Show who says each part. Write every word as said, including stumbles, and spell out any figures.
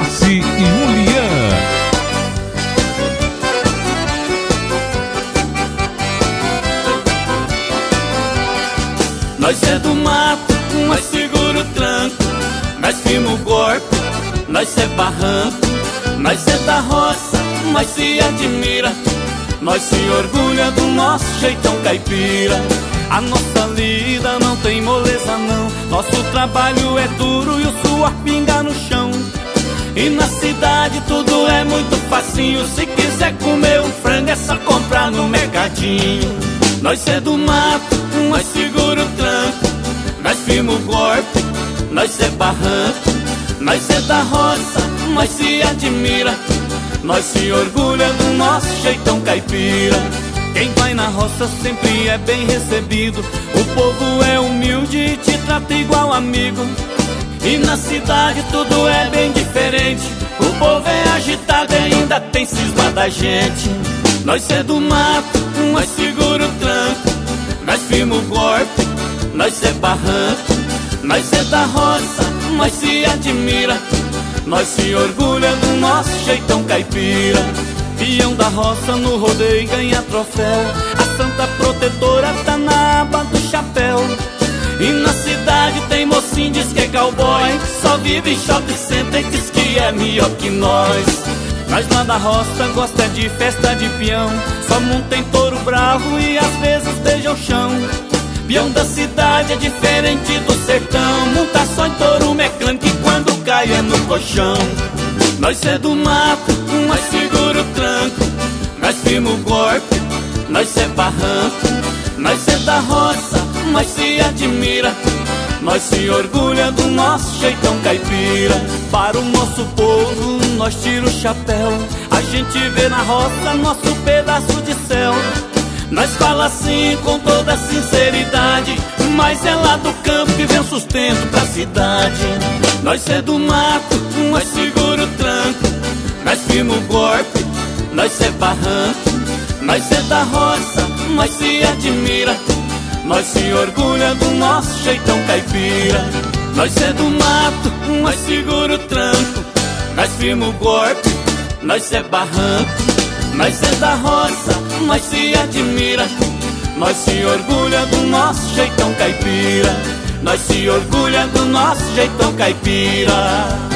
Speaker 1: Darcy e Julian.
Speaker 2: Nós é do mato, nós segura o tranco, nós firma o golpe, nós é barranco. Nós é da roça, nós se admira, nós se orgulha do nosso jeitão caipira. A nossa lida não tem moleza não, nosso trabalho é duro e o suor pinga no chão. E na cidade tudo é muito facinho, se quiser comer um frango é só comprar no mercadinho. Nós é do mato, nós segura o tranco, nós firma o golpe, nós é barranco. Nós é da roça, nós se admira, nós se orgulha do nosso jeitão caipira. Quem vai na roça sempre é bem recebido, o povo é humilde e te trata igual amigo. E na cidade tudo é bem diferente, o povo é agitado e ainda tem cisma da gente. Nós é do mato, nós segura o tranco, nós firma o golpe, nós é barranco. Nós é da roça, nós se admira, nós se orgulha do nosso jeitão caipira. Peão da roça no rodeio ganha troféu, a santa protetora tá na aba do chapéu. E na cidade tem mocinho, diz que é cowboy, só vive em shopping center e diz que é melhor que nós. Nós lá da roça gosta de festa de peão, só monta em touro bravo e às vezes beija o chão. Peão da cidade é diferente do sertão, monta só em touro mecânico e quando cai é no colchão. Nós é do mato, nós segura o tranco, nós firma o golpe, nós é barranco. Nós é da roça, nós se admira, nós se orgulha do nosso jeitão caipira. Para o nosso povo nós tira o chapéu, a gente vê na roça nosso pedaço de céu. Nós fala assim com toda sinceridade, mas é lá do campo que vem o sustento pra cidade. Nós é do mato, nós segura o tranco, nós firma o golpe, nós é barranco. Nós é da roça, nós se admira, nós se orgulha do nosso jeitão caipira. Nós é do mato, nós segura o tranco, nós firma o golpe, nós é barranco. Nós é da roça, nós se admira, nós se orgulha do nosso jeitão caipira. Nós se orgulha do nosso jeitão caipira.